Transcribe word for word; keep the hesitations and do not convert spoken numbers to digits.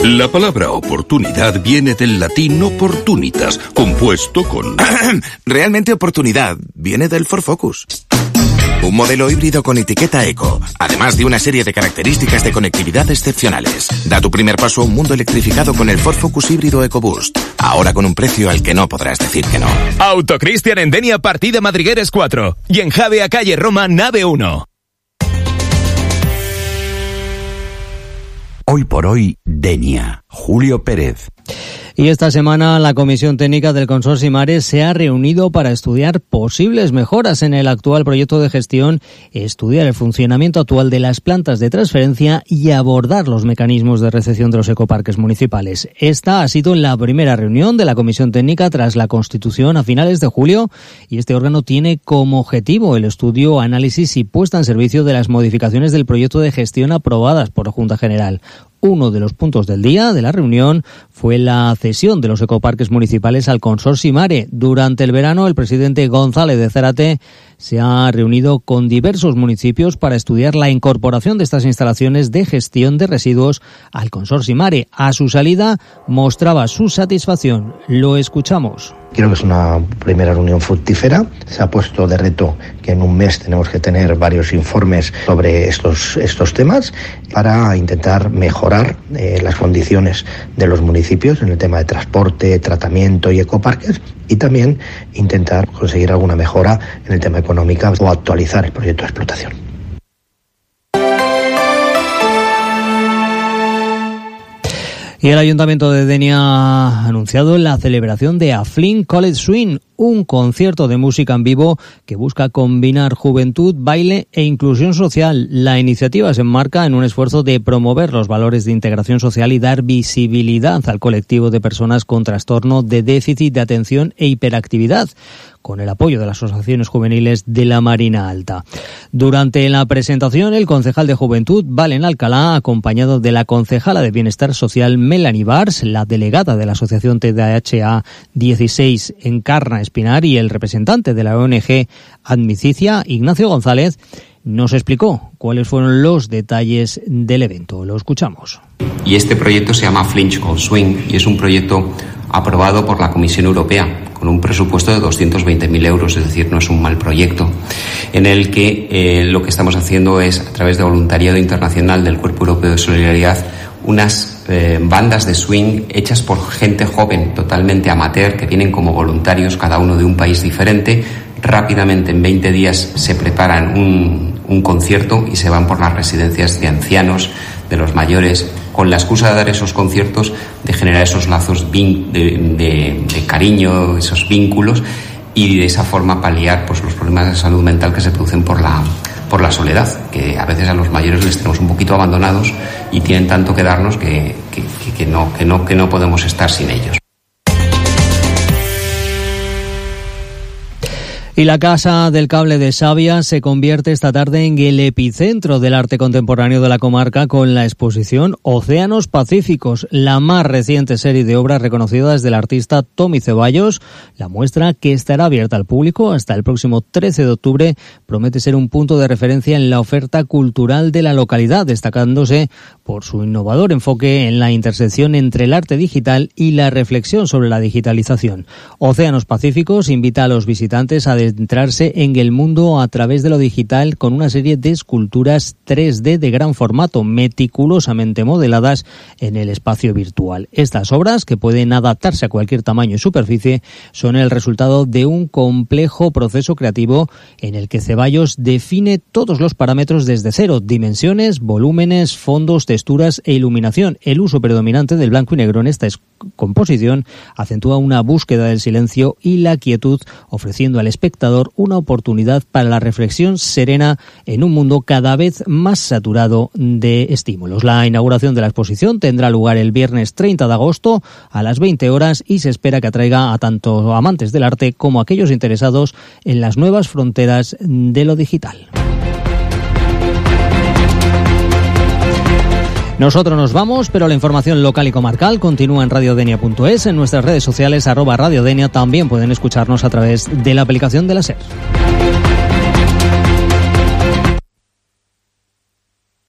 La palabra oportunidad viene del latín opportunitas, compuesto con... Realmente oportunidad viene del Ford Focus. Un modelo híbrido con etiqueta eco, además de una serie de características de conectividad excepcionales. Da tu primer paso a un mundo electrificado con el Ford Focus híbrido EcoBoost. Ahora con un precio al que no podrás decir que no. Autocristian en Denia, partida Madrigueres cuatro. Y en Javea, calle Roma, nave uno. Hoy por hoy, Denia. Julio Pérez. Y esta semana la Comisión Técnica del Consorcio Mares se ha reunido para estudiar posibles mejoras en el actual proyecto de gestión, estudiar el funcionamiento actual de las plantas de transferencia y abordar los mecanismos de recepción de los ecoparques municipales. Esta ha sido la primera reunión de la Comisión Técnica tras la constitución a finales de julio y este órgano tiene como objetivo el estudio, análisis y puesta en servicio de las modificaciones del proyecto de gestión aprobadas por la Junta General. Uno de los puntos del día de la reunión fue la cesión de los ecoparques municipales al Consorcio Mare. Durante el verano, el presidente González de Zárate se ha reunido con diversos municipios para estudiar la incorporación de estas instalaciones de gestión de residuos al Consorcio Mare. A su salida mostraba su satisfacción. Lo escuchamos. Creo que es una primera reunión fructífera. Se ha puesto de reto que en un mes tenemos que tener varios informes sobre estos, estos temas para intentar mejorar eh, las condiciones de los municipios en el tema de transporte, tratamiento y ecoparques, y también intentar conseguir alguna mejora en el tema económico o actualizar el proyecto de explotación. Y el Ayuntamiento de Denia ha anunciado la celebración de Aflin College Swing, un concierto de música en vivo que busca combinar juventud, baile e inclusión social. La iniciativa se enmarca en un esfuerzo de promover los valores de integración social y dar visibilidad al colectivo de personas con trastorno de déficit de atención e hiperactividad, con el apoyo de las asociaciones juveniles de la Marina Alta. Durante la presentación, el concejal de Juventud, Valen Alcalá, acompañado de la concejala de Bienestar Social, Melanie Bars, la delegada de la Asociación T D A H A dieciséis, Encarna Espinar, y el representante de la O N G Admicicia, Ignacio González, nos explicó cuáles fueron los detalles del evento. Lo escuchamos. Y este proyecto se llama Flinch College Swing y es un proyecto aprobado por la Comisión Europea con un presupuesto de doscientos veinte mil euros, es decir, no es un mal proyecto, en el que eh, lo que estamos haciendo es, a través de voluntariado internacional del Cuerpo Europeo de Solidaridad, unas eh, bandas de swing hechas por gente joven, totalmente amateur, que vienen como voluntarios, cada uno de un país diferente. Rápidamente, en veinte días, se preparan un, un concierto y se van por las residencias de ancianos, de los mayores, con la excusa de dar esos conciertos, de generar esos lazos de, de, de cariño, esos vínculos, y de esa forma paliar pues, los problemas de salud mental que se producen por la, por la soledad, que a veces a los mayores les tenemos un poquito abandonados y tienen tanto que darnos que, que, que, que, no, que, no, que no podemos estar sin ellos. Y la Casa del Cable de Xàbia se convierte esta tarde en el epicentro del arte contemporáneo de la comarca con la exposición Océanos Pacíficos, la más reciente serie de obras reconocidas del artista Tommy Ceballos. La muestra, que estará abierta al público hasta el próximo trece de octubre, promete ser un punto de referencia en la oferta cultural de la localidad, destacándose por su innovador enfoque en la intersección entre el arte digital y la reflexión sobre la digitalización. Océanos Pacíficos invita a los visitantes a adentrarse en el mundo a través de lo digital con una serie de esculturas tres D de gran formato, meticulosamente modeladas en el espacio virtual. Estas obras, que pueden adaptarse a cualquier tamaño y superficie, son el resultado de un complejo proceso creativo en el que Ceballos define todos los parámetros desde cero: dimensiones, volúmenes, fondos, texturas e iluminación. El uso predominante del blanco y negro en esta composición acentúa una búsqueda del silencio y la quietud, ofreciendo al espectador una oportunidad para la reflexión serena en un mundo cada vez más saturado de estímulos. La inauguración de la exposición tendrá lugar el viernes treinta de agosto a las veinte horas y se espera que atraiga a tanto amantes del arte como a aquellos interesados en las nuevas fronteras de lo digital. Nosotros nos vamos, pero la información local y comarcal continúa en radiodenia punto es, en nuestras redes sociales, arroba radiodenia. También pueden escucharnos a través de la aplicación de la SER.